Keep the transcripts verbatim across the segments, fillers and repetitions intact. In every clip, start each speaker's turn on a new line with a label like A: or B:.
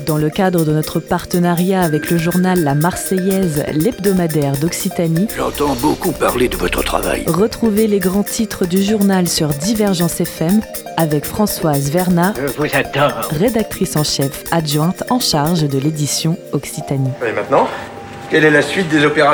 A: Dans le cadre de notre partenariat avec le journal La Marseillaise, l'hebdomadaire d'Occitanie,
B: j'entends beaucoup parler de votre travail.
A: Retrouvez les grands titres du journal sur Divergence F M avec Françoise Vernat,
B: Je vous adore.
A: rédactrice en chef adjointe en charge de l'édition Occitanie.
C: Et maintenant, quelle est la suite des opérations ?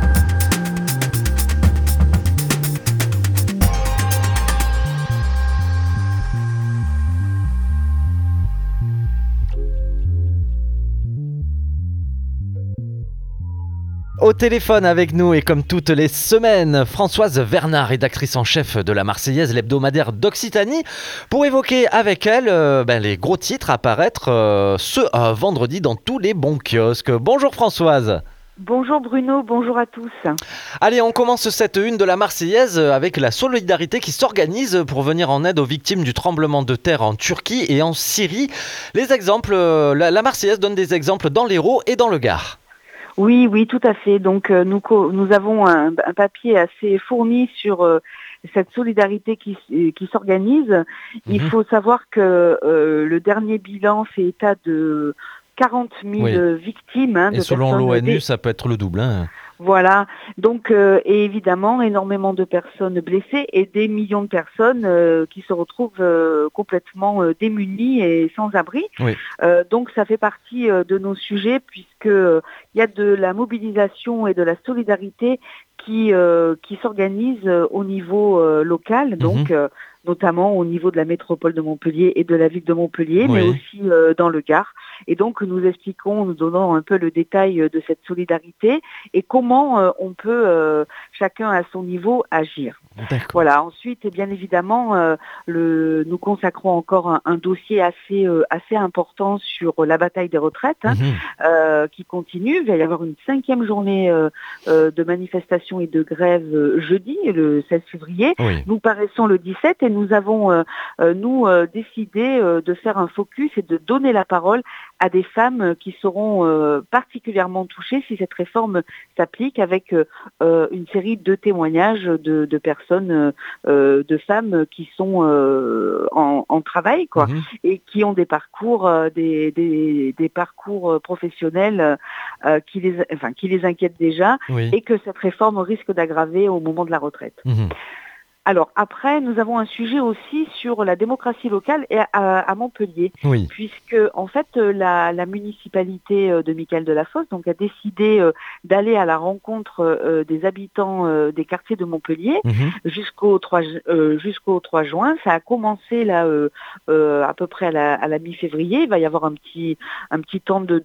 D: Au téléphone avec nous et comme toutes les semaines, Françoise Vernat, rédactrice en chef de La Marseillaise, l'hebdomadaire d'Occitanie, pour évoquer avec elle euh, ben, les gros titres à paraître euh, ce euh, vendredi dans tous les bons kiosques. Bonjour Françoise.
E: Bonjour Bruno, bonjour à tous.
D: Allez, on commence cette une de La Marseillaise avec la solidarité qui s'organise pour venir en aide aux victimes du tremblement de terre en Turquie et en Syrie. Les exemples, euh, la, la Marseillaise donne des exemples dans l'Hérault et dans le Gard.
E: Oui, oui, tout à fait. Donc euh, nous, nous avons un, un papier assez fourni sur euh, cette solidarité qui, qui s'organise. Mmh. Il faut savoir que euh, le dernier bilan fait état de quarante mille oui. victimes. Hein,
D: et
E: de
D: selon l'ONU,
E: dé...
D: ça peut être le double. Hein.
E: Voilà, donc euh, et évidemment énormément de personnes blessées et des millions de personnes euh, qui se retrouvent euh, complètement euh, démunies et sans abri.
D: Oui.
E: Euh, donc ça fait partie euh, de nos sujets puisque euh, il y a de la mobilisation et de la solidarité qui euh, qui s'organise euh, au niveau euh, local, donc. Mm-hmm. euh, notamment au niveau de la métropole de Montpellier et de la ville de Montpellier, oui. mais aussi euh, dans le Gard. Et donc, nous expliquons, nous donnons un peu le détail de cette solidarité et comment euh, on peut, euh, chacun à son niveau, agir.
D: D'accord.
E: Voilà. Ensuite, et bien évidemment, euh, le, nous consacrons encore un, un dossier assez, euh, assez important sur la bataille des retraites, hein, mmh. euh, qui continue. Il va y avoir une cinquième journée euh, euh, de manifestation et de grève euh, jeudi, le seize février.
D: Oui.
E: Nous paraissons le dix-sept et nous avons, euh, euh, nous, euh, décidé euh, de faire un focus et de donner la parole à des femmes qui seront euh, particulièrement touchées si cette réforme s'applique, avec euh, une série de témoignages de, de personnes, euh, de femmes qui sont euh, en, en travail, quoi, mmh. et qui ont des parcours, euh, des, des, des parcours professionnels euh, qui les, enfin, qui les inquiètent déjà,
D: oui.
E: et que cette réforme risque d'aggraver au moment de la retraite.
D: Mmh.
E: Alors après, nous avons un sujet aussi sur la démocratie locale et à, à Montpellier,
D: oui.
E: puisque en fait la, la municipalité de Michael Delafosse donc a décidé euh, d'aller à la rencontre euh, des habitants euh, des quartiers de Montpellier mmh. jusqu'au trois euh, jusqu'au trois juin. Ça a commencé là euh, euh, à peu près à la, à la mi-février. Il va y avoir un petit un petit temps de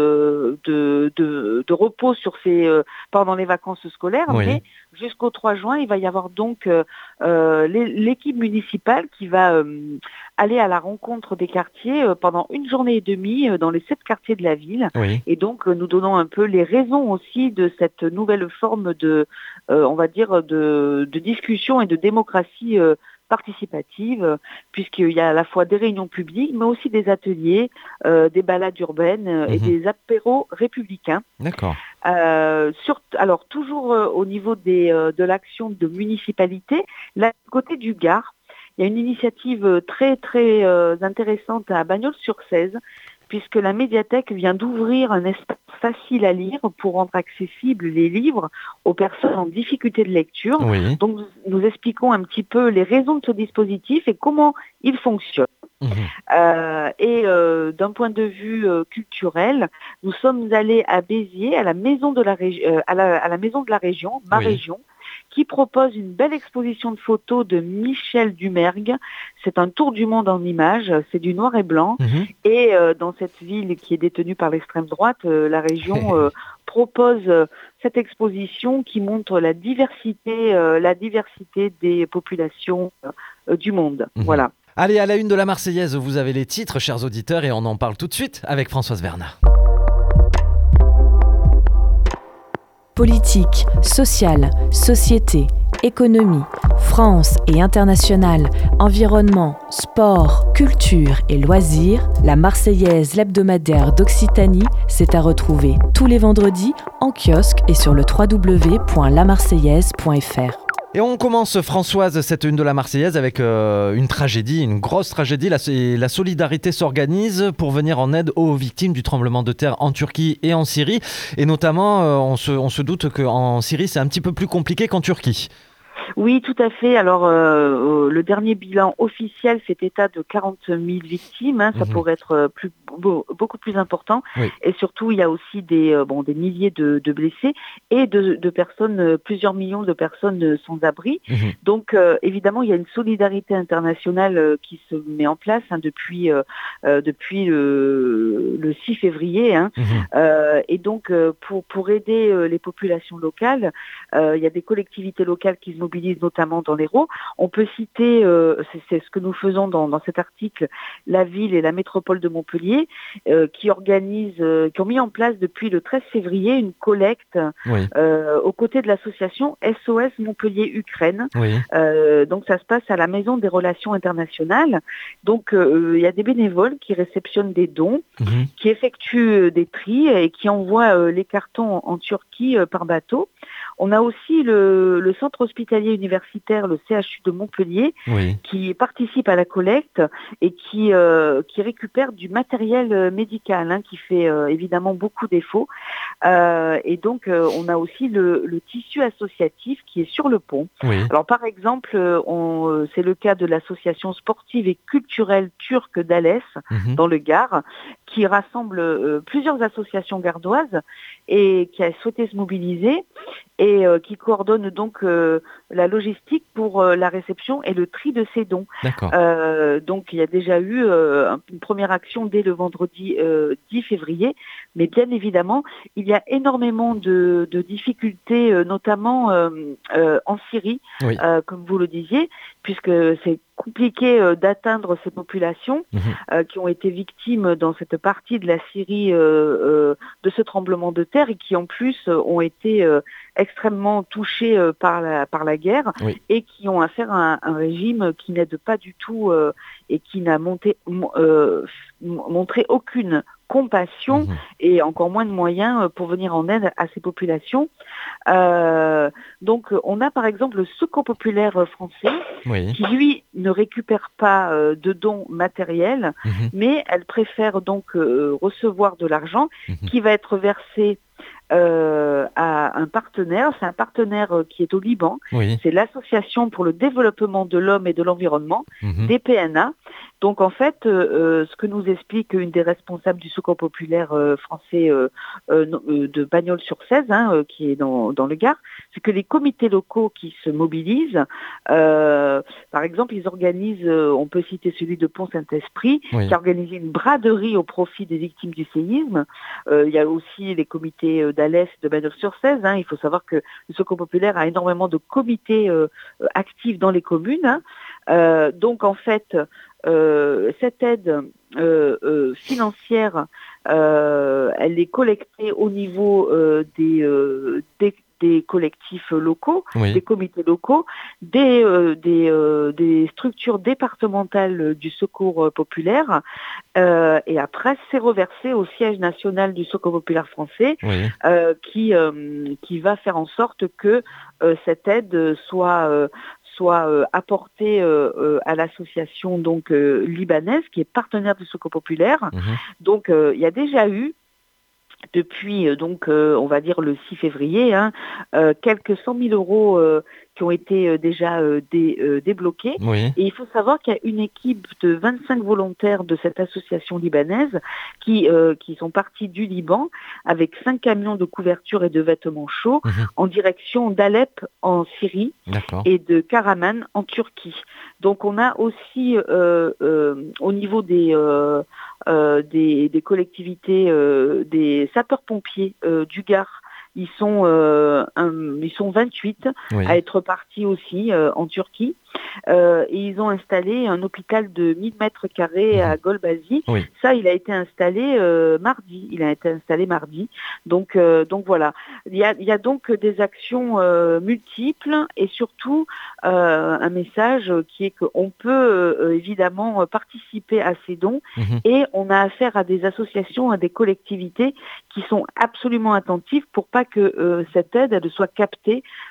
E: de de, de, de repos sur ces euh, pendant les vacances scolaires,
D: oui.
E: mais jusqu'au trois juin, il va y avoir donc euh, Euh, l'équipe municipale qui va euh, aller à la rencontre des quartiers euh, pendant une journée et demie euh, dans les sept quartiers de la ville.
D: Oui.
E: Et donc euh, nous donnons un peu les raisons aussi de cette nouvelle forme de, euh, on va dire, de, de discussion et de démocratie euh, participative, euh, puisqu'il y a à la fois des réunions publiques, mais aussi des ateliers, euh, des balades urbaines euh, mmh. et des apéros républicains.
D: D'accord.
E: Euh, sur, alors toujours euh, au niveau des, euh, de l'action de municipalité, là, côté du Gard, il y a une initiative très très euh, intéressante à Bagnols-sur-Cèze, puisque la médiathèque vient d'ouvrir un espace facile à lire pour rendre accessibles les livres aux personnes en difficulté de lecture.
D: Oui.
E: Donc nous expliquons un petit peu les raisons de ce dispositif et comment il fonctionne. Mmh. Euh, et euh, d'un point de vue euh, culturel, nous sommes allés à Béziers, à la maison de la, régi- euh, à la, à la maison de la région, ma
D: oui.
E: région, qui propose une belle exposition de photos de Michel Dumergue. C'est un tour du monde en images, c'est du noir et blanc. Mmh. Et euh, dans cette ville qui est détenue par l'extrême droite, euh, la région euh, propose euh, cette exposition qui montre la diversité, euh, la diversité des populations euh, du monde. Mmh. Voilà.
D: Allez, à la une de la Marseillaise, vous avez les titres, chers auditeurs, et on en parle tout de suite avec Françoise Vernat.
A: Politique, sociale, société, économie, France et internationale, environnement, sport, culture et loisirs, la Marseillaise, l'hebdomadaire d'Occitanie, c'est à retrouver tous les vendredis en kiosque et sur le w w w point la marseillaise point f r.
D: Et on commence, Françoise, cette une de la Marseillaise avec euh, une tragédie, une grosse tragédie. La, la solidarité s'organise pour venir en aide aux victimes du tremblement de terre en Turquie et en Syrie. Et notamment, euh, on, se, on se doute qu'en Syrie, c'est un petit peu plus compliqué qu'en Turquie.
E: Oui, tout à fait. Alors, euh, le dernier bilan officiel fait état de quarante mille victimes. Hein. Ça mmh. pourrait être plus, beaucoup plus important. Oui. Et surtout, il y a aussi des, euh, bon, des milliers de, de blessés et de, de personnes, plusieurs millions de personnes sans abri. Mmh. Donc, euh, évidemment, il y a une solidarité internationale euh, qui se met en place hein, depuis, euh, euh, depuis le, le six février. Hein. Mmh. Euh, et donc, euh, pour, pour aider euh, les populations locales, euh, il y a des collectivités locales qui se mobilisent notamment dans l'Hérault. On peut citer, euh, c'est, c'est ce que nous faisons dans, dans cet article, la ville et la métropole de Montpellier, euh, qui organisent, euh, qui ont mis en place depuis le treize février une collecte oui. euh, aux côtés de l'association S O S Montpellier-Ukraine. Oui. Euh, donc ça se passe à la Maison des Relations Internationales. Donc euh, il y a des bénévoles qui réceptionnent des dons, mmh. qui effectuent des tris et qui envoient euh, les cartons en, en Turquie euh, par bateau. On a aussi le, le centre hospitalier universitaire, le C H U de Montpellier, oui. qui participe à la collecte et qui, euh, qui récupère du matériel médical, hein, qui fait euh, évidemment beaucoup défaut. Euh, et donc, euh, on a aussi le, le tissu associatif qui est sur le pont. Oui. Alors, par exemple, on, c'est le cas de l'association sportive et culturelle turque d'Alès, mm-hmm. dans le Gard, qui rassemble euh, plusieurs associations gardoises et qui a souhaité se mobiliser et euh, qui coordonne donc euh, la logistique pour euh, la réception et le tri de ces dons. Euh, donc il y a déjà eu euh, une première action dès le vendredi euh, dix février, mais bien évidemment il y a énormément de, de difficultés, euh, notamment euh, euh, en Syrie, oui. euh, comme vous le disiez, puisque c'est compliqué euh, d'atteindre ces populations mmh. euh, qui ont été victimes dans cette partie de la Syrie euh, euh, de ce tremblement de terre et qui en plus euh, ont été euh, extrêmement touchés euh, par, la, par la guerre oui. et qui ont affaire à un, un régime qui n'aide pas du tout euh, et qui n'a monté, euh, montré aucune compassion mmh. et encore moins de moyens pour venir en aide à ces populations. Euh, donc on a par exemple le Secours populaire français oui. qui lui ne récupère pas euh, de dons matériels, mmh. mais elle préfère donc euh, recevoir de l'argent mmh. qui va être versé Euh, à un partenaire, c'est un partenaire euh, qui est au Liban, oui. c'est l'Association pour le développement de l'homme et de l'environnement, mmh. D P N A. Donc en fait, euh, ce que nous explique une des responsables du Secours populaire euh, français euh, euh, de Bagnols-sur-Cèze, hein, euh, qui est dans, dans le Gard, c'est que les comités locaux qui se mobilisent, euh, par exemple, ils organisent, euh, on peut citer celui de Pont-Saint-Esprit, oui. qui a organisé une braderie au profit des victimes du séisme. Euh, il y a aussi les comités euh, d'Alès, de Bagnols-sur-Cèze. Hein. Il faut savoir que le Secours populaire a énormément de comités euh, actifs dans les communes. Hein. Euh, donc en fait, euh, cette aide euh, euh, financière, euh, elle est collectée au niveau euh, des, euh, des des collectifs locaux, oui. des comités locaux, des, euh, des, euh, des structures départementales du Secours populaire, euh, et après c'est reversé au siège national du Secours populaire français, oui. euh, qui, euh, qui va faire en sorte que euh, cette aide soit euh, soit euh, apportée euh, euh, à l'association donc euh, libanaise qui est partenaire du Secours populaire. Mmh. Donc euh, il y a déjà eu depuis, donc, euh, on va dire le six février, hein, euh, quelques cent mille euros euh, qui ont été euh, déjà euh, dé, euh, débloqués. Oui. Et il faut savoir qu'il y a une équipe de vingt-cinq volontaires de cette association libanaise qui, euh, qui sont partis du Liban avec cinq camions de couverture et de vêtements chauds mmh. en direction d'Alep en Syrie D'accord. et de Karaman en Turquie. Donc on a aussi euh, euh, au niveau des... Euh, Euh, des, des collectivités, euh, des sapeurs-pompiers euh, du Gard. Ils sont, euh, un, ils sont vingt-huit oui. à être partis aussi euh, en Turquie. Euh, et ils ont installé un hôpital de mille mètres carrés mmh. à Golbazi. Oui. Ça, il a été installé euh, mardi. Il a été installé mardi. Donc, euh, donc voilà. Il y a, il y a donc des actions euh, multiples et surtout euh, un message qui est qu'on peut euh, évidemment participer à ces dons mmh. et on a affaire à des associations, à des collectivités qui sont absolument attentives pour pas que euh, cette aide elle soit captée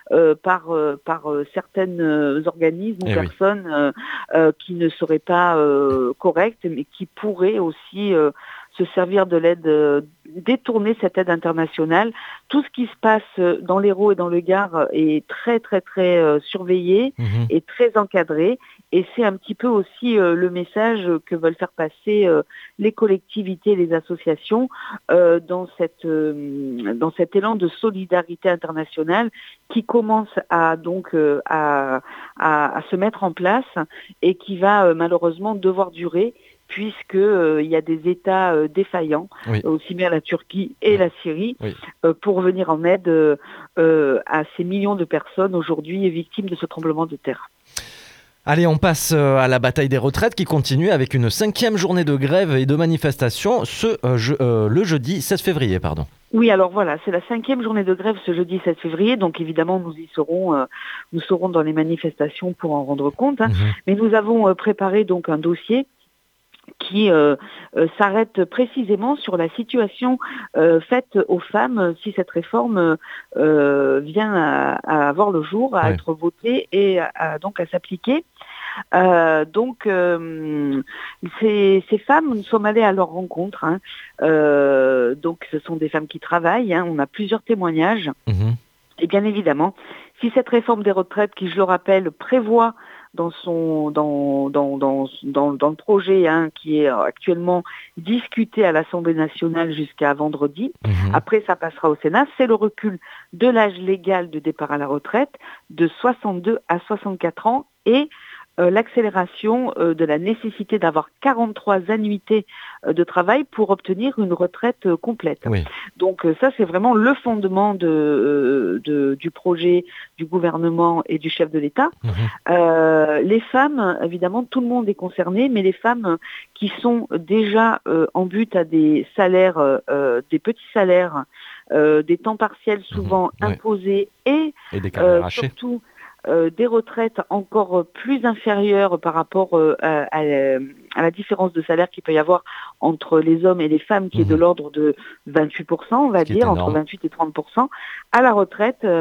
E: euh, par, euh, par euh, certains euh, organismes ou
D: Eh oui.
E: personnes euh, euh, qui ne seraient pas euh, correctes, mais qui pourraient aussi euh, se servir de l'aide, euh, détourner cette aide internationale. Tout ce qui se passe euh, dans l'Hérault et dans le Gard est très très très euh, surveillé
D: Mhm.
E: et très encadré. Et c'est un petit peu aussi euh, le message que veulent faire passer euh, les collectivités et les associations euh, dans, cette, euh, dans cet élan de solidarité internationale qui commence à, donc, euh, à, à, à se mettre en place et qui va euh, malheureusement devoir durer puisque euh, il y a des États euh, défaillants,
D: Oui.
E: aussi bien la Turquie et
D: Oui.
E: la Syrie,
D: Oui.
E: euh, pour venir en aide euh, euh, à ces millions de personnes aujourd'hui victimes de ce tremblement de terre.
D: Allez, on passe euh, à la bataille des retraites qui continue avec une cinquième journée de grève et de manifestation ce, euh, je, euh, le jeudi seize février. Pardon.
E: Oui, alors voilà, c'est la cinquième journée de grève ce jeudi seize février, donc évidemment nous y serons, euh, nous serons dans les manifestations pour en rendre compte, hein.
D: Mhm.
E: Mais nous avons euh, préparé donc un dossier qui euh, euh, s'arrête précisément sur la situation euh, faite aux femmes euh, si cette réforme euh, vient à, à avoir le jour, à
D: Ouais.
E: être votée et à, à- donc à s'appliquer. Euh, donc euh, ces, ces femmes, nous sommes allés à leur rencontre, hein. Euh, donc ce sont des femmes qui travaillent, hein. On a plusieurs témoignages.
D: Mhm.
E: Et bien évidemment, si cette réforme des retraites, qui je le rappelle, prévoit dans son dans dans dans dans, dans le projet, hein, qui est actuellement discuté à l'Assemblée nationale jusqu'à vendredi,
D: Mhm.
E: après ça passera au Sénat, c'est le recul de l'âge légal de départ à la retraite de soixante-deux à soixante-quatre ans et euh, l'accélération euh, de la nécessité d'avoir quarante-trois annuités euh, de travail pour obtenir une retraite euh, complète.
D: Oui.
E: Donc euh, ça, c'est vraiment le fondement de, euh, de- du projet du gouvernement et du chef de l'État.
D: Mhm.
E: Euh, les femmes, évidemment, tout le monde est concerné, mais les femmes qui sont déjà euh, en but à des salaires, euh, euh, des petits salaires, euh, des temps partiels souvent
D: Mhm. Ouais.
E: imposés et
D: Et des carrières
E: euh,
D: hachées.
E: surtout euh, des retraites encore plus inférieures par rapport euh, à, à la- à la différence de salaire qu'il peut y avoir entre les hommes et les femmes, qui est de
D: Mhm.
E: l'ordre de vingt-huit pour cent, on va
D: Ce qui est
E: dire, entre
D: énorme.
E: vingt-huit et trente pour cent. À la retraite, euh,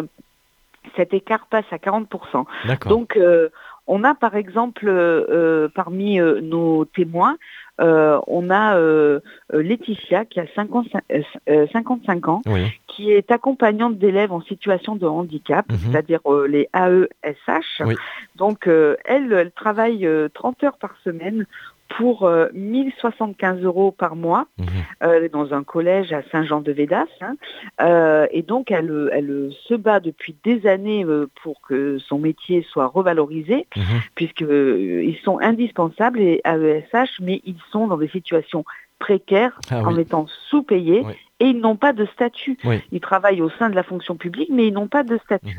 E: cet écart passe à quarante pour cent.
D: D'accord.
E: Donc, euh, on a par exemple euh, euh, parmi euh, nos témoins, euh, on a euh, euh, Laetitia qui a cinquante-cinq, euh, cinquante-cinq ans,
D: Oui.
E: qui est accompagnante d'élèves en situation de handicap,
D: Mhm.
E: c'est-à-dire euh, les A E S H.
D: Oui.
E: Donc, euh, elle, elle travaille euh, trente heures par semaine pour euh, mille soixante-quinze euros par mois.
D: Mhm.
E: Euh, elle est dans un collège à Saint-Jean-de-Védas, hein. Euh, et donc elle, elle se bat depuis des années euh, pour que son métier soit revalorisé,
D: Mhm.
E: puisque euh, ils sont indispensables, les A E S H, mais ils sont dans des situations précaires,
D: Ah
E: en
D: oui.
E: étant sous-payés,
D: Oui.
E: et ils n'ont pas de statut.
D: Oui.
E: Ils travaillent au sein de la fonction publique, mais ils n'ont pas de statut.
D: Mhm.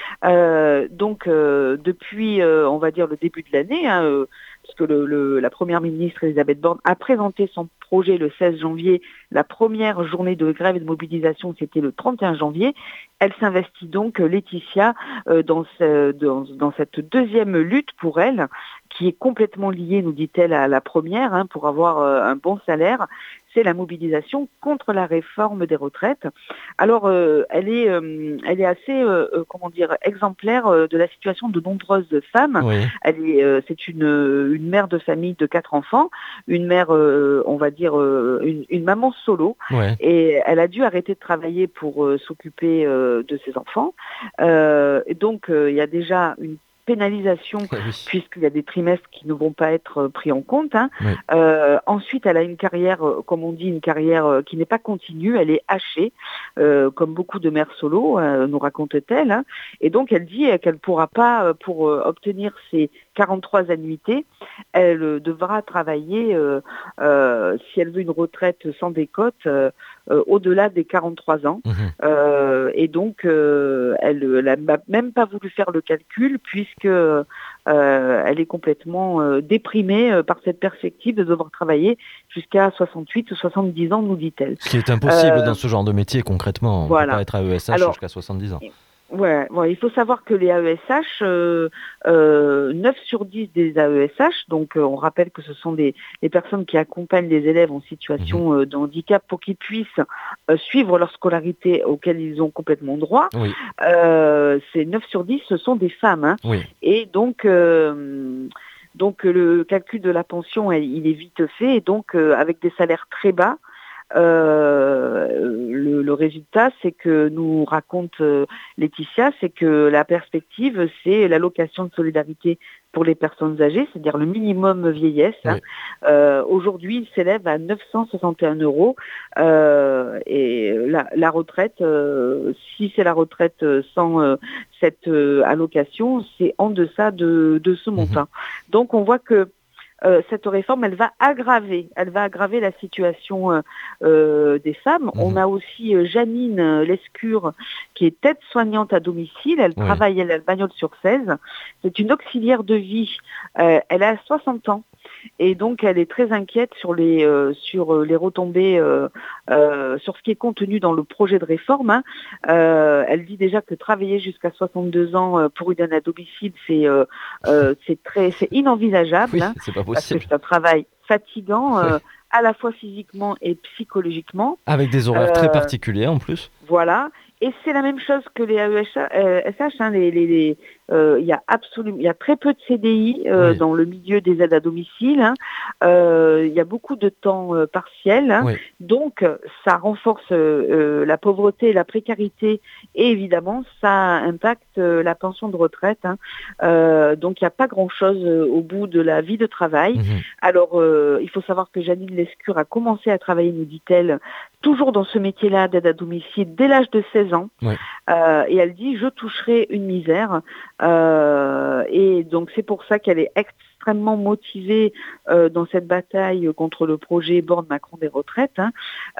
E: Euh, donc euh, depuis, euh, on va dire, le début de l'année, hein, euh, parce que le, le- la première ministre Elisabeth Borne a présenté son projet le seize janvier, la première journée de grève et de mobilisation, c'était le trente et un janvier. Elle s'investit donc, euh, Laetitia, euh, dans, ce- dans, dans cette deuxième lutte pour elle, qui est complètement liée, nous dit-elle, à la première, hein, pour avoir euh, un bon salaire. C'est la mobilisation contre la réforme des retraites. Alors, euh, elle est, euh, elle est assez, euh, euh, comment dire, exemplaire euh, de la situation de nombreuses femmes.
D: Oui.
E: Elle est, euh, c'est une, une mère de famille de quatre enfants, une mère, euh, on va dire, euh, une, une maman solo,
D: Ouais.
E: et elle a dû arrêter de travailler pour euh, s'occuper euh, de ses enfants. Euh, et donc, euh, il y a déjà une pénalisation
D: Eh oui.
E: puisqu'il y a des trimestres qui ne vont pas être euh, pris en compte, hein.
D: Oui.
E: Euh, ensuite, elle a une carrière, euh, comme on dit, une carrière euh, qui n'est pas continue, elle est hachée, euh, comme beaucoup de mères solo, euh, nous raconte-t-elle, hein. Et donc, elle dit euh, qu'elle ne pourra pas, euh, pour euh, obtenir ses quarante-trois annuités, elle euh, devra travailler, euh, euh, si elle veut une retraite sans décote, euh, euh, au-delà des quarante-trois ans.
D: Mhm.
E: Euh, et donc, euh, elle n'a même pas voulu faire le calcul puisque euh, elle est complètement euh, déprimée euh, par cette perspective de devoir travailler jusqu'à soixante-huit ou soixante-dix ans, nous dit-elle.
D: Ce qui est impossible
E: Euh,
D: dans ce genre de métier concrètement. On ne
E: voilà.
D: peut pas être A E S H
E: Alors,
D: jusqu'à soixante-dix ans.
E: Ouais, ouais, il faut savoir que les A E S H, euh, euh, neuf sur dix des A E S H, donc euh, on rappelle que ce sont des, des personnes qui accompagnent les élèves en situation
D: Mhm.
E: euh, de handicap pour qu'ils puissent euh, suivre leur scolarité auquel ils ont complètement droit.
D: Oui,
E: Euh, ces neuf sur dix, ce sont des femmes. Hein.
D: oui.
E: Et donc, euh, donc le calcul de la pension, elle, il est vite fait. Et donc, euh, avec des salaires très bas, Euh, le, le résultat, c'est que nous raconte euh, Laetitia, c'est que la perspective, c'est l'allocation de solidarité pour les personnes âgées, c'est-à-dire le minimum vieillesse. Hein.
D: Oui.
E: Euh, aujourd'hui, il s'élève à neuf cent soixante et un euros. Euh, et la, la retraite, euh, si c'est la retraite sans euh, cette euh, allocation, c'est en deçà de, de ce
D: Mhm.
E: montant. Donc, on voit que Euh, cette réforme, elle va aggraver, elle va aggraver la situation euh, euh, des femmes.
D: Mhm.
E: On a aussi euh, Janine euh, Lescure, qui est aide-soignante à domicile. Elle
D: Oui.
E: travaille elle, à Bagnols-sur-Cèze. C'est une auxiliaire de vie. Euh, elle a soixante ans. Et donc, elle est très inquiète sur les, euh, sur les retombées, euh, euh, sur ce qui est contenu dans le projet de réforme. Hein. Euh, elle dit déjà que travailler jusqu'à soixante-deux ans euh, pour une aide à domicile, c'est euh, euh, c'est très, c'est inenvisageable.
D: Oui,
E: Hein,
D: c'est pas
E: parce que
D: possible.
E: c'est un travail fatigant,
D: Ouais.
E: euh, à la fois physiquement et psychologiquement.
D: Avec des horaires très
E: Euh,
D: particuliers en plus.
E: voilà. Et c'est la même chose que les A E S H. Hein, les, les, les, euh, il y a absolument, il y a très peu de C D I euh,
D: Oui.
E: dans le milieu des aides à domicile. Hein. Euh, il y a beaucoup de temps euh, partiel. Hein.
D: Oui.
E: Donc, ça renforce euh, la pauvreté et la précarité. Et évidemment, ça impacte euh, la pension de retraite. Hein. Euh, donc, il n'y a pas grand-chose euh, au bout de la vie de travail.
D: Mhm.
E: Alors, euh, il faut savoir que Janine Lescure a commencé à travailler, nous dit-elle, toujours dans ce métier-là d'aide à domicile dès l'âge de seize ans.
D: Oui.
E: Euh, et elle dit, je toucherai une misère. Euh, et donc, c'est pour ça qu'elle est extrêmement motivée euh, dans cette bataille contre le projet Borne-Macron des retraites. Hein.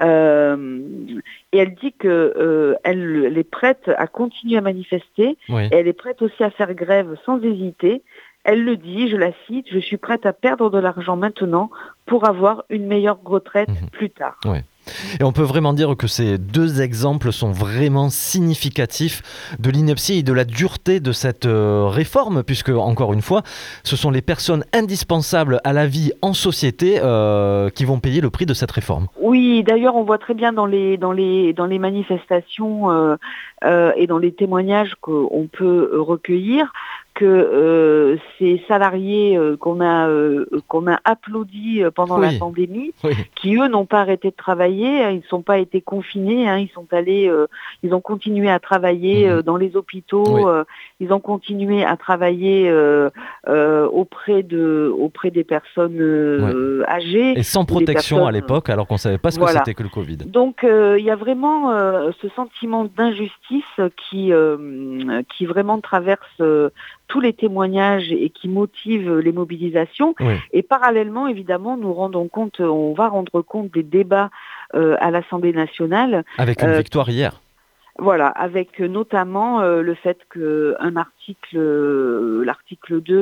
E: Euh, et elle dit que euh, elle, elle est prête à continuer à manifester.
D: Oui.
E: Et elle est prête aussi à faire grève sans hésiter. Elle le dit, je la cite, je suis prête à perdre de l'argent maintenant pour avoir une meilleure retraite
D: Mhm.
E: plus tard.
D: Ouais. Et on peut vraiment dire que ces deux exemples sont vraiment significatifs de l'ineptie et de la dureté de cette euh, réforme, puisque, encore une fois, ce sont les personnes indispensables à la vie en société euh, qui vont payer le prix de cette réforme.
E: Oui, d'ailleurs, on voit très bien dans les, dans les, dans les manifestations euh, euh, et dans les témoignages qu'on peut recueillir que euh, ces salariés euh, qu'on a euh, qu'on a applaudis pendant
D: Oui.
E: la pandémie,
D: Oui.
E: qui eux n'ont pas arrêté de travailler, hein, ils ne sont pas été confinés, hein, ils sont allés, euh, ils ont continué à travailler euh, dans les hôpitaux,
D: Oui.
E: euh, ils ont continué à travailler euh, euh, auprès de auprès des personnes euh, âgées.
D: Et sans
E: ou des
D: protection à
E: personnes-
D: l'époque, alors qu'on ne savait pas ce
E: Voilà.
D: que c'était que le Covid.
E: Donc euh, il y a vraiment euh, ce sentiment d'injustice qui euh, qui vraiment traverse euh, tous les témoignages et qui motive les mobilisations.
D: Oui.
E: Et parallèlement, évidemment, nous rendons compte, on va rendre compte des débats euh, à l'Assemblée nationale.
D: Avec une
E: Euh,
D: victoire hier.
E: Voilà, avec notamment euh, le fait qu'un article, euh, l'article deux,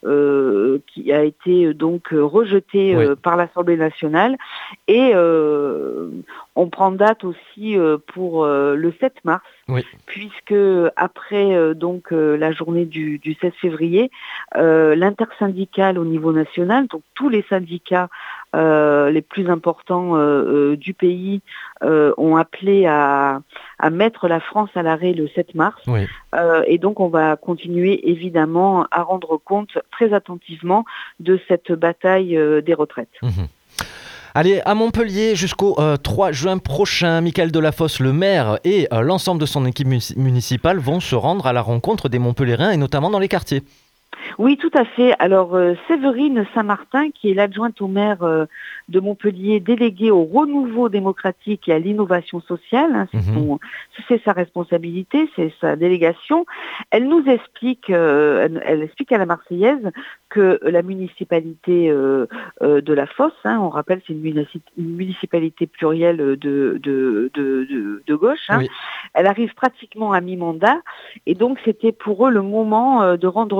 E: euh, qui a été euh, donc euh, rejeté euh,
D: Oui.
E: par l'Assemblée nationale, et euh, on prend date aussi euh, pour euh, le sept mars,
D: Oui.
E: puisque après euh, donc euh, la journée du, du seize février, euh, l'intersyndicale au niveau national, donc tous les syndicats euh, les plus importants euh, euh, du pays euh, ont appelé à, à mettre la France à l'arrêt le sept mars.
D: Oui.
E: Euh, et donc on va continuer évidemment à rendre compte très attentivement de cette bataille euh, des retraites.
D: Mhm. Allez, à Montpellier jusqu'au euh, trois juin prochain, Mickaël Delafosse, le maire et euh, l'ensemble de son équipe munici- municipale vont se rendre à la rencontre des Montpelliérains et notamment dans les quartiers.
E: Oui, tout à fait. Alors, euh, Séverine Saint-Martin, qui est l'adjointe au maire euh, de Montpellier, déléguée au renouveau démocratique et à l'innovation sociale, hein, c'est,
D: Mhm.
E: son- c'est sa responsabilité, c'est sa délégation, elle nous explique, euh, elle, elle explique à la Marseillaise que la municipalité euh, euh, de la Fosse, hein, on rappelle, c'est une, munici- une municipalité plurielle de, de, de, de, de gauche, hein,
D: Oui.
E: elle arrive pratiquement à mi-mandat, et donc c'était pour eux le moment euh, de rendre compte aussi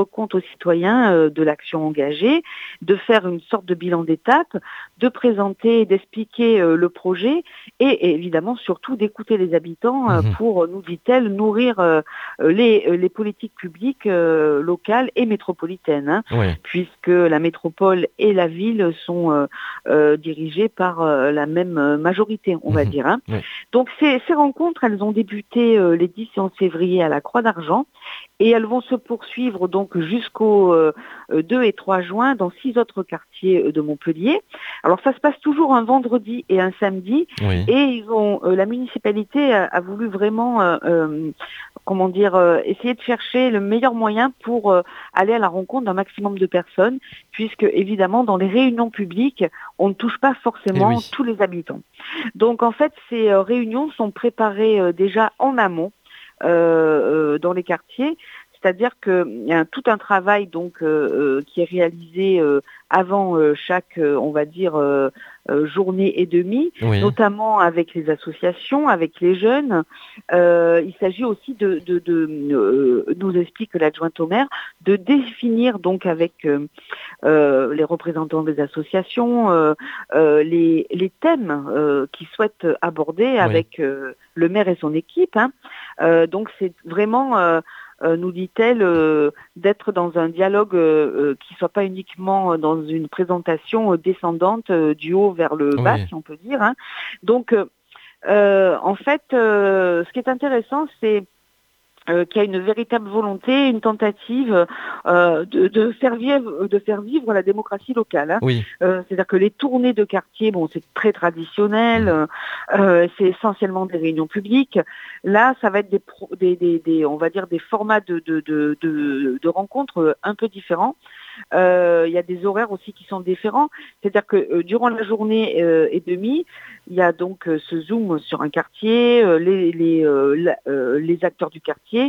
E: citoyens euh, de l'action engagée, de faire une sorte de bilan d'étape, de présenter, d'expliquer euh, le projet et, et évidemment surtout d'écouter les habitants euh,
D: Mhm.
E: pour, nous dit-elle, nourrir euh, les, les politiques publiques euh, locales et métropolitaines, hein,
D: Oui.
E: puisque la métropole et la ville sont euh, euh, dirigées par euh, la même euh, majorité, on va
D: Mhm.
E: dire. Hein.
D: Oui.
E: Donc ces, ces rencontres, elles ont débuté euh, les dix et onze février à la Croix d'Argent et elles vont se poursuivre donc jusqu'au euh, deux et trois juin dans six autres quartiers euh, de Montpellier. Alors ça se passe toujours un vendredi et un samedi
D: Oui.
E: et ils ont euh, la municipalité a, a voulu vraiment euh, euh, comment dire euh, essayer de chercher le meilleur moyen pour euh, aller à la rencontre d'un maximum de personnes, puisque évidemment dans les réunions publiques, on ne touche pas forcément
D: Eh oui.
E: tous les habitants. Donc en fait, ces euh, réunions sont préparées euh, déjà en amont euh, euh, dans les quartiers. C'est-à-dire qu'il y a un- tout un travail donc euh, euh, qui est réalisé euh, avant euh, chaque, euh, on va dire, euh, euh, journée et demie,
D: Oui.
E: notamment avec les associations, avec les jeunes. Euh, il s'agit aussi de, de, de euh, nous explique l'adjointe au maire, de définir donc avec euh, euh, les représentants des associations euh, euh, les, les thèmes euh, qu'ils souhaitent aborder avec euh, le maire et son équipe. Hein. Euh, donc c'est vraiment euh, euh, nous dit-elle, euh, d'être dans un dialogue euh, euh, qui ne soit pas uniquement euh, dans une présentation euh, descendante euh, du haut vers le bas,
D: Oui.
E: si on peut dire. Hein. Donc, euh, euh, en fait, euh, ce qui est intéressant, c'est euh, qu'il y a une véritable volonté, une tentative euh, de, de, faire vivre, de faire vivre la démocratie locale. Hein.
D: Oui.
E: Euh, c'est-à-dire que les tournées de quartier, bon, c'est très traditionnel, mmh. euh, c'est essentiellement des réunions publiques. Là, ça va être des, pro, des, des, des on va dire des formats de, de, de, de, de rencontres un peu différents. Euh, il y a des horaires aussi qui sont différents. C'est-à-dire que euh, durant la journée euh, et demie, il y a donc euh, ce zoom sur un quartier, euh, les, les, euh, la, euh, les acteurs du quartier.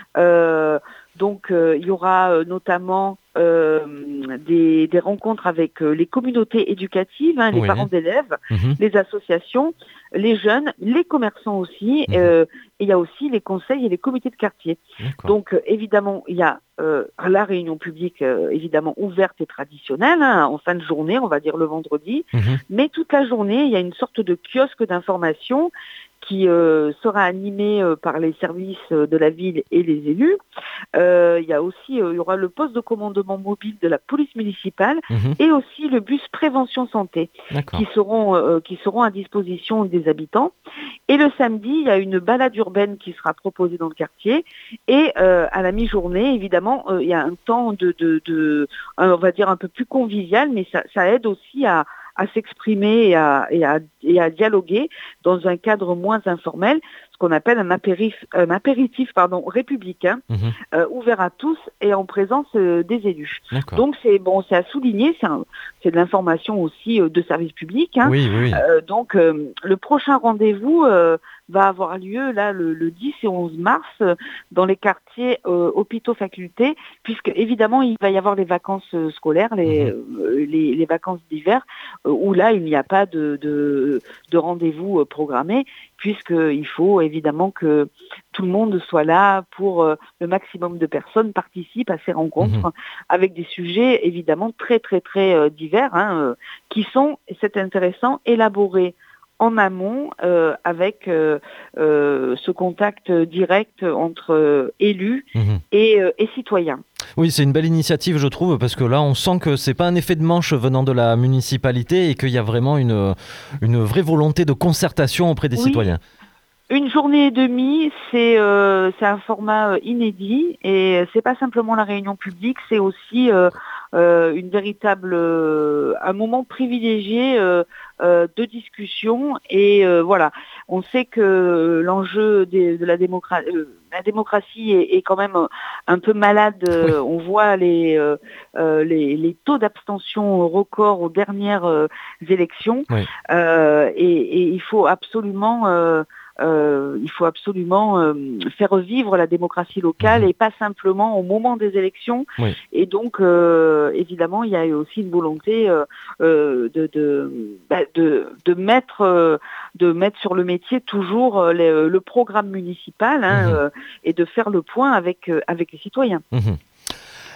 E: Euh, donc euh, il y aura euh, notamment euh, des, des rencontres avec euh, les communautés éducatives, hein, les
D: Oui.
E: parents d'élèves, mmh. les associations, les jeunes, les commerçants aussi, mmh. euh, et il y a aussi les conseils et les comités de quartier. D'accord. Donc euh, évidemment, il y a euh, la réunion publique euh, évidemment ouverte et traditionnelle, hein, en fin de journée, on va dire le vendredi, mmh. mais toute la journée, il y a une sorte de kiosque d'information qui euh, sera animé euh, par les services euh, de la ville et les élus. Euh, il y a aussi, euh, il y aura le poste de commandement mobile de la police municipale mmh. et aussi le bus prévention santé qui seront, euh, qui seront à disposition des habitants. Et le samedi, il y a une balade urbaine qui sera proposée dans le quartier. Et euh, à la mi-journée, évidemment, euh, il y a un temps de, de, de, on va dire un peu plus convivial, mais ça, ça aide aussi à à s'exprimer et à, et, à, et à dialoguer dans un cadre moins informel, ce qu'on appelle un apéritif, un apéritif pardon, républicain, mmh. euh, ouvert à tous et en présence euh, des élus. D'accord. Donc c'est bon, c'est à souligner, c'est, un, c'est de l'information aussi euh, de service public. Hein.
D: Oui, oui.
E: Euh, donc euh, le prochain rendez-vous euh, va avoir lieu là le, le dix et onze mars euh, dans les quartiers euh, hôpitaux facultés, puisque évidemment il va y avoir les vacances euh, scolaires, les, mmh. euh, les, les vacances d'hiver, euh, où là il n'y a pas de, de, de rendez-vous euh, programmé, puisqu'il faut évidemment que tout le monde soit là pour euh, le maximum de personnes participent à ces rencontres mmh. avec des sujets évidemment très très très euh, divers, hein, euh, qui sont, et c'est intéressant, élaborés en amont euh, avec euh, euh, ce contact direct entre euh, élus mmh. et, euh, et citoyens.
D: Oui, c'est une belle initiative, je trouve, parce que là, on sent que c'est pas un effet de manche venant de la municipalité et qu'il y a vraiment une, une vraie volonté de concertation auprès des oui. citoyens.
E: Une journée et demie, c'est, euh, c'est un format inédit et c'est pas simplement la réunion publique, c'est aussi euh, euh, une véritable, euh, un moment privilégié euh, euh, de discussion et euh, voilà. On sait que l'enjeu des, de la démocratie, euh, la démocratie est, est quand même un peu malade. Oui. On voit les, euh, les, les taux d'abstention records aux dernières euh, élections oui. euh, et, et il faut absolument euh, Euh, il faut absolument euh, faire vivre la démocratie locale mmh. et pas simplement au moment des élections. Oui. Et donc, euh, évidemment, il y a aussi une volonté euh, euh, de, de, de, de, mettre, euh, de mettre sur le métier toujours euh, les, le programme municipal hein, mmh. euh, et de faire le point avec, euh, avec les citoyens.
D: Mmh.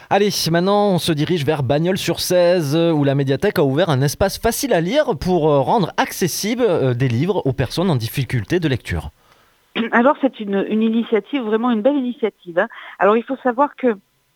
D: Allez, maintenant on se dirige vers Bagnols-sur-Cèze où la médiathèque a ouvert un espace facile à lire pour rendre accessibles des livres aux personnes en difficulté de lecture.
E: Alors c'est une, une initiative, vraiment une belle initiative. Hein. Alors il faut savoir que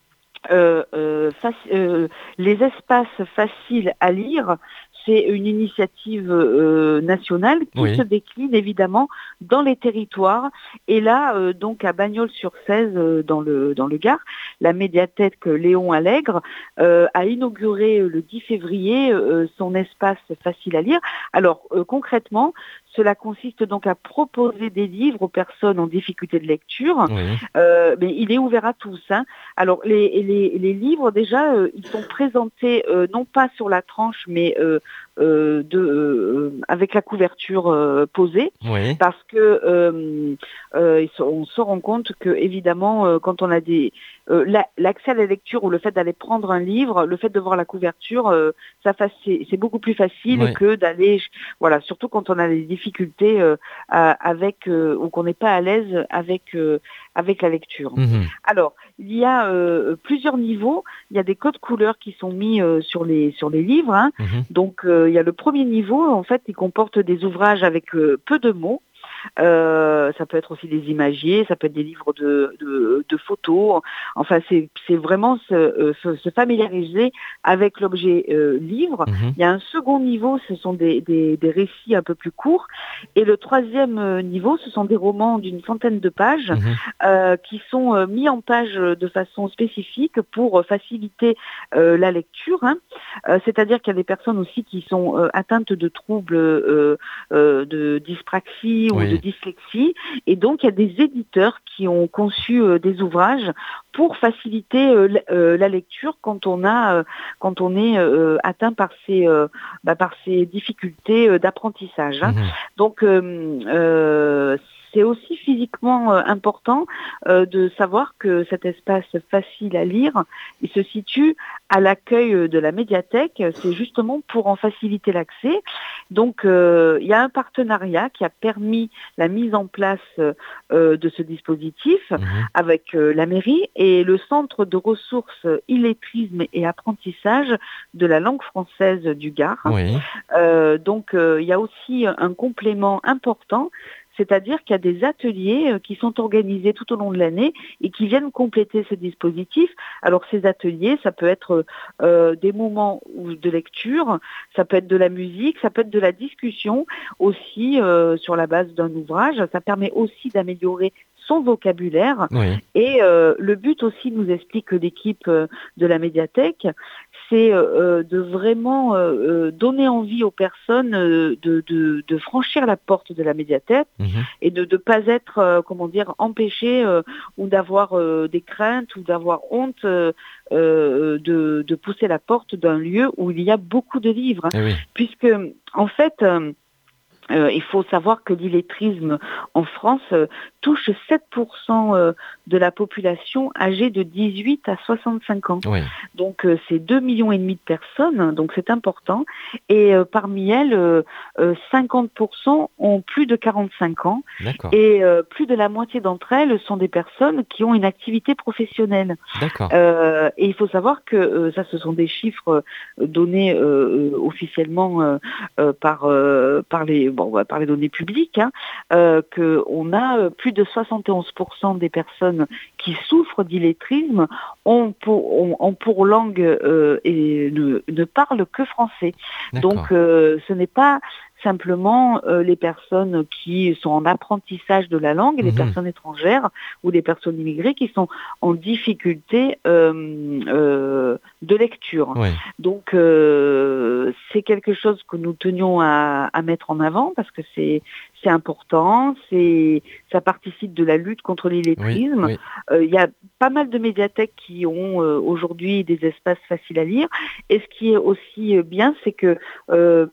E: euh, euh, faci- euh, les espaces faciles à lire, c'est une initiative euh, nationale qui
D: Oui.
E: se décline évidemment dans les territoires. Et là, euh, donc à Bagnols-sur-Cèze, euh, dans le dans le Gard, la médiathèque Léon Allègre euh, a inauguré euh, le dix février euh, son espace facile à lire. Alors euh, concrètement, cela consiste donc à proposer des livres aux personnes en difficulté de lecture.
D: Oui.
E: Euh, mais il est ouvert à tous. Hein. Alors les, les, les livres déjà, euh, ils sont présentés euh, non pas sur la tranche, mais euh, euh, de, euh, avec la couverture euh, posée,
D: Oui.
E: parce que euh, euh, on se rend compte que évidemment, euh, quand on a des euh, la, l'accès à la lecture ou le fait d'aller prendre un livre, le fait de voir la couverture, euh, ça fac- c'est, c'est beaucoup plus facile
D: Oui.
E: que d'aller, voilà, surtout quand on a des difficultés euh, à- avec euh, ou qu'on n'est pas à l'aise avec euh, avec la lecture.
D: Mhm.
E: Alors, il y a euh, plusieurs niveaux. Il y a des codes couleurs qui sont mis euh, sur les sur les livres. Hein.
D: Mhm.
E: Donc, euh, il y a le premier niveau, en fait, qui comporte des ouvrages avec euh, peu de mots. Euh, ça peut être aussi des imagiers, ça peut être des livres de, de, de photos. Enfin, c'est, c'est vraiment se, euh, se, se familiariser avec l'objet euh, livre.
D: Mhm.
E: Il y a un second niveau, ce sont des, des, des récits un peu plus courts. Et le troisième euh, niveau, ce sont des romans d'une centaine de pages
D: Mhm.
E: euh, qui sont euh, mis en page de façon spécifique pour euh, faciliter euh, la lecture. Hein. Euh, c'est-à-dire qu'il y a des personnes aussi qui sont euh, atteintes de troubles euh, euh, de dyspraxie ou
D: Oui.
E: de dyslexie. Et donc, il y a des éditeurs qui ont conçu euh, des ouvrages pour faciliter euh, l- euh, la lecture quand on a, euh, quand on est euh, atteint par ces, euh, bah, par ces difficultés euh, d'apprentissage. Hein.
D: Mhm.
E: Donc, euh, euh, c'est aussi physiquement euh, important euh, de savoir que cet espace facile à lire, il se situe à l'accueil de la médiathèque. C'est justement pour en faciliter l'accès. Donc, euh, il y a un partenariat qui a permis la mise en place euh, de ce dispositif
D: Mhm.
E: avec euh, la mairie et le Centre de ressources illettrisme et apprentissage de la langue française du Gard.
D: Oui.
E: Euh, donc, euh, il y a aussi un complément important, c'est-à-dire qu'il y a des ateliers euh, qui sont organisés tout au long de l'année et qui viennent compléter ce dispositif. Alors, ces ateliers, ça peut être euh, des moments où- de lecture, ça peut être de la musique, ça peut être de la discussion aussi euh, sur la base d'un ouvrage. Ça permet aussi d'améliorer son vocabulaire.
D: Oui.
E: Et euh, le but aussi, nous explique l'équipe euh, de la médiathèque, c'est euh, de vraiment euh, euh, donner envie aux personnes euh, de, de, de franchir la porte de la médiathèque
D: Mhm.
E: et de ne pas être, euh, comment dire, empêchées euh, ou d'avoir euh, des craintes ou d'avoir honte euh, euh, de, de pousser la porte d'un lieu où il y a beaucoup de livres. Hein.
D: Eh oui.
E: Puisque, en fait, euh, Euh, il faut savoir que l'illettrisme en France euh, touche sept pour cent euh, de la population âgée de dix-huit à soixante-cinq ans.
D: Oui.
E: Donc euh, c'est deux millions et demi de personnes, donc c'est important. Et euh, parmi elles, euh, euh, cinquante pour cent ont plus de quarante-cinq ans.
D: D'accord.
E: Et euh, plus de la moitié d'entre elles sont des personnes qui ont une activité professionnelle.
D: D'accord.
E: Euh, et il faut savoir que euh, ça, ce sont des chiffres euh, donnés euh, euh, officiellement euh, euh, par euh, par les bon, on va par les données publiques, hein, euh, que on a euh, plus de soixante et onze pour cent des personnes qui souffrent d'illettrisme ont pour ont, ont pour langue euh, et ne, ne parlent que français.
D: D'accord.
E: Donc, euh, ce n'est pas simplement euh, les personnes qui sont en apprentissage de la langue, et les
D: Mhm.
E: personnes étrangères ou les personnes immigrées qui sont en difficulté euh, euh, de lecture.
D: Oui.
E: Donc euh, c'est quelque chose que nous tenions à, à mettre en avant parce que c'est c'est important, c'est ça participe de la lutte contre
D: Oui.
E: l'illettrisme.
D: Oui.
E: Euh, Il y a pas mal de médiathèques qui ont euh, aujourd'hui des espaces faciles à lire. Et ce qui est aussi euh, bien, c'est que euh,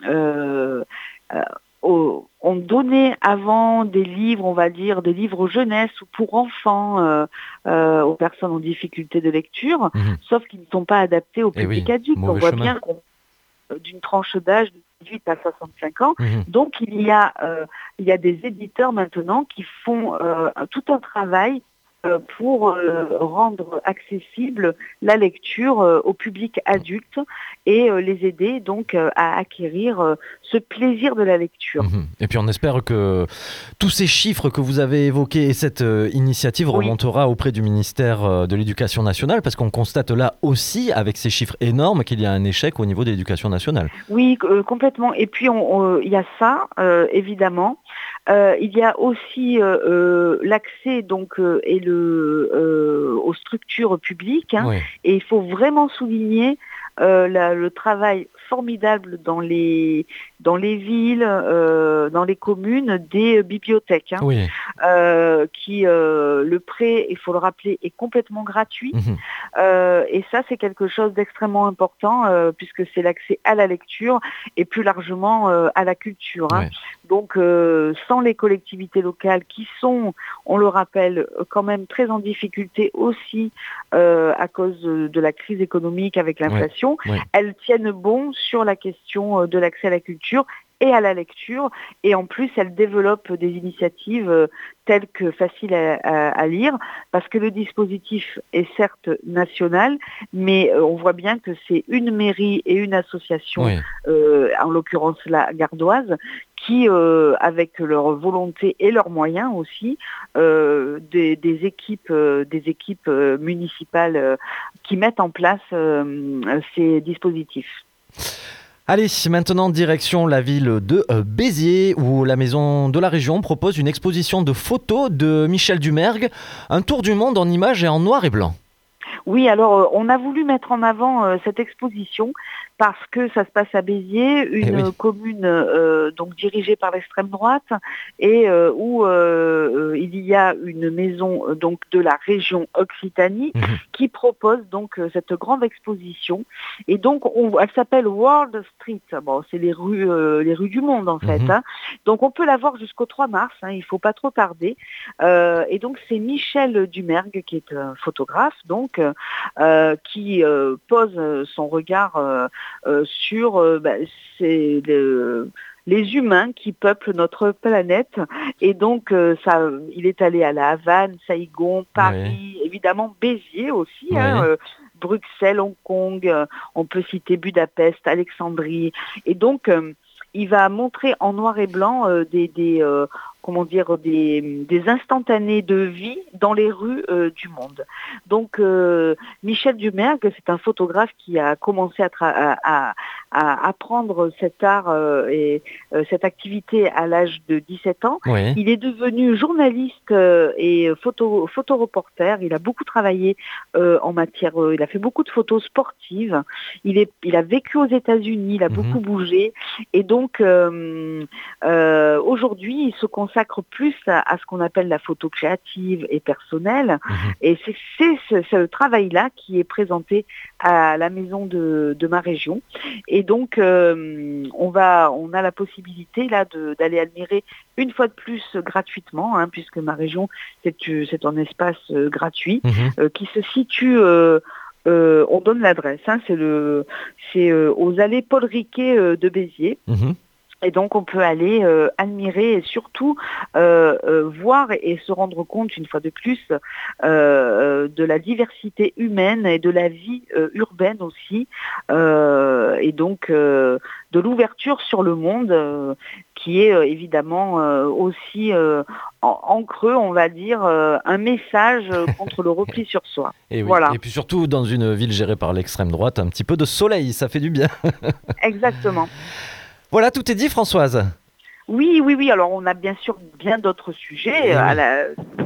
E: euh, euh, au- on donnait avant des livres, on va dire, des livres jeunesse ou pour enfants euh, euh, aux personnes en difficulté de lecture,
D: Mhm.
E: sauf qu'ils ne sont pas adaptés au
D: Eh
E: public
D: oui,
E: adulte. On
D: mauvais
E: voit
D: chemin.
E: bien qu'on euh, d'une tranche d'âge de dix-huit à soixante-cinq ans.
D: Mhm.
E: Donc il y a euh, il y a des éditeurs maintenant qui font euh, tout un travail euh, pour euh, rendre accessible la lecture euh, au public adulte et euh, les aider donc euh, à acquérir euh, ce plaisir de la lecture.
D: Mmh. Et puis on espère que tous ces chiffres que vous avez évoqués et cette euh, initiative
E: Oui.
D: remontera auprès du ministère euh, de l'Éducation nationale, parce qu'on constate là aussi, avec ces chiffres énormes, qu'il y a un échec au niveau de l'Éducation nationale.
E: Oui, euh, complètement. Et puis on- on- il y a ça, euh, évidemment. Euh, il y a aussi euh, euh, l'accès donc euh, et le euh, aux structures publiques. Hein,
D: Oui.
E: et il faut vraiment souligner euh, la- le travail formidable dans les dans les villes, euh, dans les communes, des euh, bibliothèques, hein,
D: Oui.
E: euh, qui euh, le prêt, il faut le rappeler, est complètement gratuit.
D: Mmh.
E: Euh, et ça, c'est quelque chose d'extrêmement important euh, puisque c'est l'accès à la lecture et plus largement euh, à la culture. Hein.
D: Ouais.
E: Donc, euh, sans les collectivités locales qui sont, on le rappelle, quand même très en difficulté aussi euh, à cause de, de la crise économique avec l'inflation,
D: Ouais.
E: elles tiennent bon sur la question euh, de l'accès à la culture et à la lecture, et en plus elles développent des initiatives euh, telles que faciles à, à- à lire, parce que le dispositif est certes national, mais euh, on voit bien que c'est une mairie et une association,
D: Oui.
E: euh, en l'occurrence la Gardoise, qui, euh, avec leur volonté et leurs moyens aussi, euh, des, des équipes, euh, des équipes euh, municipales euh, qui mettent en place euh, ces dispositifs.
D: Allez, maintenant direction la ville de euh, Béziers, où la Maison de la Région propose une exposition de photos de Michel Dumergue, un tour du monde en images et en noir et blanc.
E: Oui, alors euh, on a voulu mettre en avant euh, cette exposition parce que ça se passe à Béziers, une
D: Eh oui.
E: euh, commune euh, donc dirigée par l'extrême droite et euh, où euh, euh, il y a une maison euh, donc de la région Occitanie
D: Mhm.
E: qui propose donc euh, cette grande exposition, et donc on, elle s'appelle World Street. Bon, c'est les rues euh, les rues du monde en fait.
D: Mhm.
E: Hein. Donc on peut la voir jusqu'au trois mars. Hein, il faut pas trop tarder. Euh, et donc c'est Michel Dumergue qui est un photographe donc euh, qui euh, pose son regard euh, euh, sur euh, bah, c'est le, les humains qui peuplent notre planète. Et donc euh, ça, il est allé à La Havane, Saïgon, Paris, évidemment Béziers aussi,
D: Oui.
E: hein, euh, Bruxelles, Hong Kong, euh, on peut citer Budapest, Alexandrie. Et donc euh, il va montrer en noir et blanc euh, des, des euh, comment dire, des, des instantanés de vie dans les rues euh, du monde. Donc euh, Michel Dumergue, c'est un photographe qui a commencé à, tra- à, à, à apprendre cet art euh, et euh, cette activité à l'âge de dix-sept ans.
D: Oui.
E: Il est devenu journaliste euh, et photo, photoreporter. Il a beaucoup travaillé euh, en matière, euh, il a fait beaucoup de photos sportives. Il, est, il a vécu aux États-Unis, il a
D: Mhm.
E: beaucoup bougé. Et donc euh, euh, aujourd'hui, il se consacre plus à, à ce qu'on appelle la photo créative et personnelle.
D: Mhm.
E: Et c'est, c'est ce, ce travail-là qui est présenté à la maison de, de ma région. Et donc, euh, on va, on a la possibilité là de, d'aller admirer une fois de plus euh, gratuitement, hein, puisque ma région c'est, c'est un espace euh, gratuit
D: Mhm.
E: euh, qui se situe. Euh, euh, on donne l'adresse. Hein, c'est le, c'est euh, aux allées Paul Riquet euh, de Béziers.
D: Mhm.
E: Et donc on peut aller euh, admirer et surtout euh, euh, voir et, et se rendre compte une fois de plus euh, euh, de la diversité humaine et de la vie euh, urbaine aussi, euh, et donc euh, de l'ouverture sur le monde euh, qui est euh, évidemment euh, aussi euh, en, en creux, on va dire, euh, un message euh, contre le repli sur soi.
D: Et, oui.
E: Voilà.
D: Et puis surtout dans une ville gérée par l'extrême droite, un petit peu de soleil, ça fait du bien.
E: Exactement.
D: Voilà, tout est dit, Françoise.
E: Oui, oui, oui. Alors, on a bien sûr bien d'autres sujets
D: Oui,
E: euh, à
D: oui.
E: la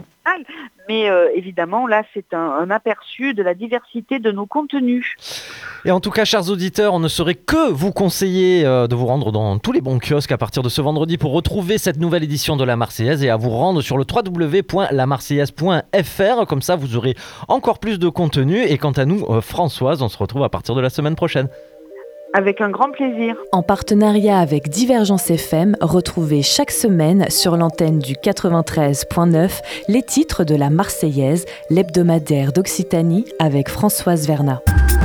E: mais euh, évidemment, là, c'est un, un aperçu de la diversité de nos contenus.
D: Et en tout cas, chers auditeurs, on ne saurait que vous conseiller euh, de vous rendre dans tous les bons kiosques à partir de ce vendredi pour retrouver cette nouvelle édition de La Marseillaise, et à vous rendre sur le w w w point la marseillaise point f r. Comme ça, vous aurez encore plus de contenu. Et quant à nous, euh, Françoise, on se retrouve à partir de la semaine prochaine.
E: Avec un grand plaisir.
A: En partenariat avec Divergence F M, retrouvez chaque semaine sur l'antenne du quatre-vingt-treize point neuf les titres de La Marseillaise, l'hebdomadaire d'Occitanie avec Françoise Vernat.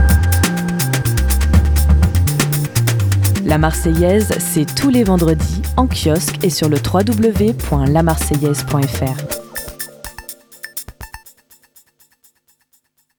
A: La Marseillaise, c'est tous les vendredis en kiosque et sur le w w w point la marseillaise point f r.